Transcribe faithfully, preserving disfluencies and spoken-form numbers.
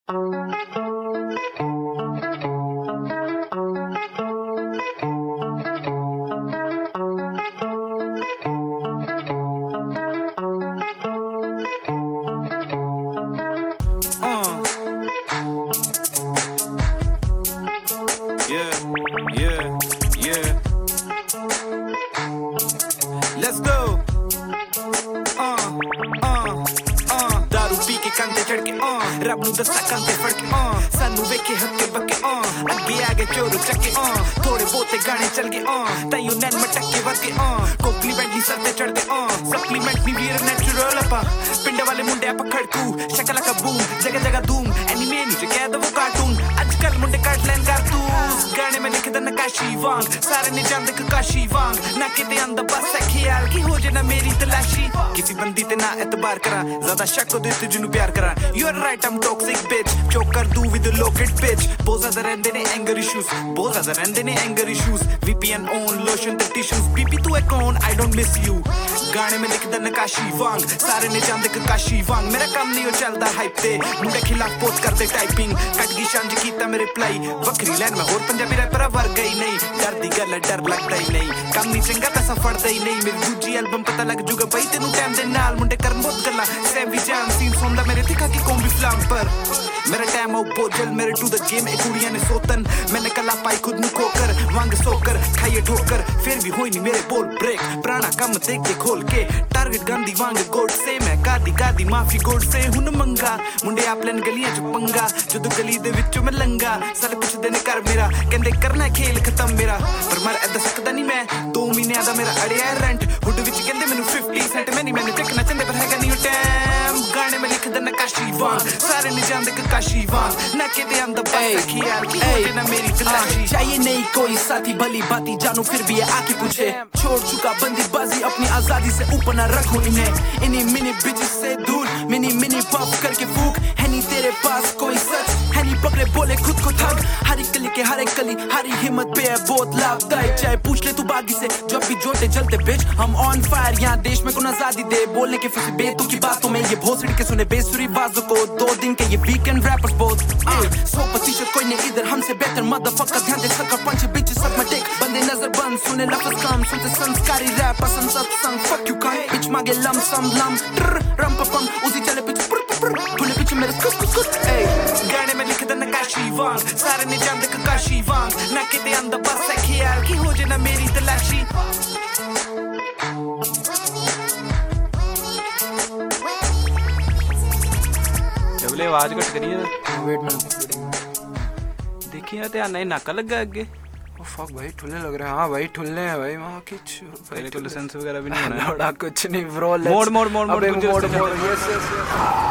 Yeah, yeah, yeah. Let's go. Uh, uh, uh. दारू पी के कंधे चढ़ के uh. रब नू दस्सा कंधे फड़ के uh. सानू वेखे हक्के बक्के uh. अगे आगे चोर चक्के uh. थोड़े बहुते गाने चल गए uh. ताइयों नैन मटके वर के uh. कॉम्प्लीमेंट नी सर ते चढ़ के uh. सप्लीमेंट नी वीर नेचुरल अपा पिंड वाले मुंडे अपा खड़कू शकला का बूम जगह जगह धूम एनिमे नी जो कह दो वो कार्टून आजकल मुंडे काट लैन कारतूस गाने में लिखदा नकाशी वांग सारे ने जानदे ककाशी वांग ना किते अंदर बस है ख्याल की हो जाए ना मेरी तलाशी किसी बंदी ते ना एतबार करा ज्यादा शक हो दे तुझे नु प्यार करा you are right I am toxic bitch choke कर दू विद द लोकेट पिच बहुत ज्यादा रहंदे ने एंगर इश्यूज बहुत ज्यादा रहंदे ने anger issues VPN on lotion ते टिश्यूज बीपी तू है कौन आई डोंट मिस यू गाने में लिखदा नकाशी वांग सारे ने जानदे ककाशी वांग मेरा काम नहीं हो चलदा हाइप ते मुंडे खिलाफ पोस्ट कर दे टाइपिंग कट गई शंज कीता मेरे रिप्लाई वखरी लाइन में और पंजाबी रैपर वर गई नहीं डर दी गल डर लगदा ही नहीं काम नहीं चंगा तां फड़दा ही नहीं मेरी दूजी एल्बम पता लग जूगा भाई तेनू टाइम दे नाल मुंडे करन बहुत गल्ला सेवी जान सीन सुनदा मेरे दिखा की कौन भी फ्लाम पर मेरा टाइम हो बोझल मेरे टू द गेम ए कुड़ियां ने सोतन मैंने कला पाई खुद नु खोकर वांग सोकर खाइए ठोकर फिर भी होई नहीं मेरे बोल ब्रेक पुराना काम देख के खोल के टारगेट गांधी वांग गोड से मैं कादी कादी माफी गोड से हुन मंगा मुंडे आपलन गलियां च पंगा जदों गली दे विचों मैं लंगा सारे कुछ दिन कर मेरा कहंदे करना खेल खत्म मेरा पर मर ऐदा सकदा नहीं मैं दो महीने दा मेरा अड़िया रेंट हुड विच कहंदे मैनू फिफ्टी सेंट मैनी मैनू चकना चंदे पर हैगा नहीं टाइम गाने में लिखदा नकाशी वांग सारे ने जानदे ककाशी वांग ना किते अंदर बस ख्याल की हो जाए ना मेरी तलाशी चाहिए नहीं कोई साथी भली बाती जानू फिर भी ये आके पूछे छोड़ चुका बंदीबाजी अपनी आजादी से ऊपर ना रखो इन्हें इन्हीं मिनी बिचेस से दूर मिनी मिनी पॉप करके फूक है नहीं तेरे पास कोई सच है नहीं पकड़े बोले खुद को थक हर एक कली के हर एक कली हरी हिम्मत पे है बहुत लाभदायक चाहे पूछ ले तू बागी से जब भी जोते जलते बिच हम ऑन फायर यहाँ देश में को आजादी दे बोलने के फिर बेतु की बातों में ये भोसड़ी के सुने बेसुरी बाजों को दो दिन के ये वीकेंड रैपर्स बहुत सौ प्रतिशत कोई नहीं इधर हमसे बेहतर मदरफकर ध्यान दे सका पंच बिच सब में टेक बंदे नजर बंद सुने लफ्ज कम सुनते संस्कारी रैप पसंद सत्संग fuck you cunt bitch मांगे लम सम लम रम पम उसी चले पिच भूले पीछे मेरे कुछ कुछ कुछ ए गाने में लिखदा नकाशी वांग सारे ने जानदे ककाशी वांग ना किते अंदर बस है ख्याल की हो जाए ना मेरी तलाशी डबले आवाज कट करिए वेट में देखिए ध्यान नहीं नाका लगा आगे ओ फक भाई ठुल्ले लग रहे हैं हां भाई ठुल्ले हैं भाई वहां कुछ पहले को लाइसेंस वगैरह भी नहीं होना है कुछ नहीं ब्रो मोड़ मोड़ मोड़ मोड़ मोड़ मोड़ यस यस